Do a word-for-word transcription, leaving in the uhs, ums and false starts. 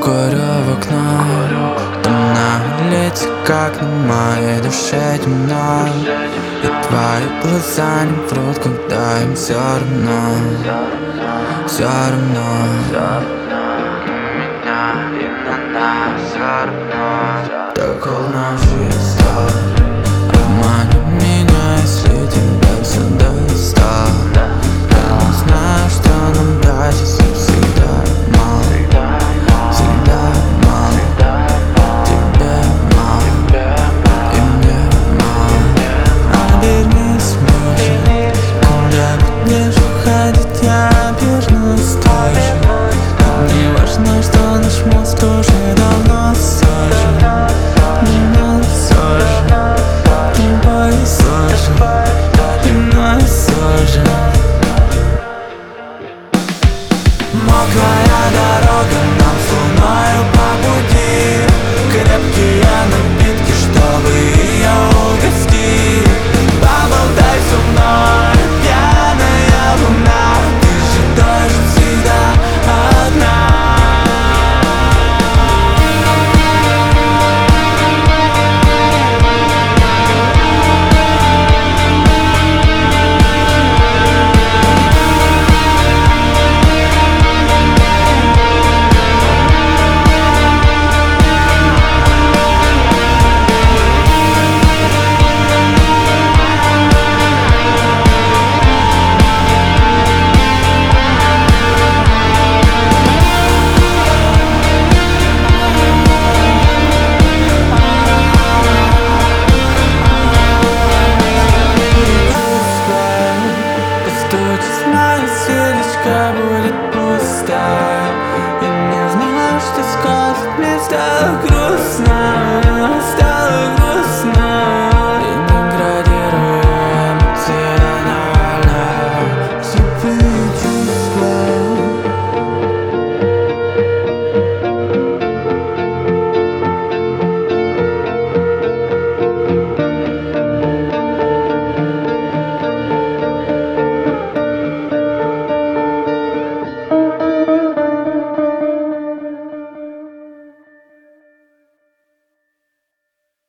курю в окно, там на улице, как на моей душе темно. И твои глаза не врут, когда им все равно. Все равно на меня и на нас все равно. Так холодно жизнь стала. Обмани меня, если тебя все достало. Я не знаю, что нам дать, если всегда мало. Всегда мало. Тебе мало, и мне мало. Обернись, мужа, когда будешь уходить, я обернусь тоже. Не важно, что наш мозг уже давно сожжен. Давно сожжен, тобой сожжен, и мной сожжен. Мокрая дорога нам с луною по пути. Крепкие напитки, чтобы ее угостить. Поболтай со мной, пьяная луна. Ты же тоже всегда одна. Постучит моя сердечко, будет пусто. Я не знаю, что сказать, мне стало грустно. Стало грустно.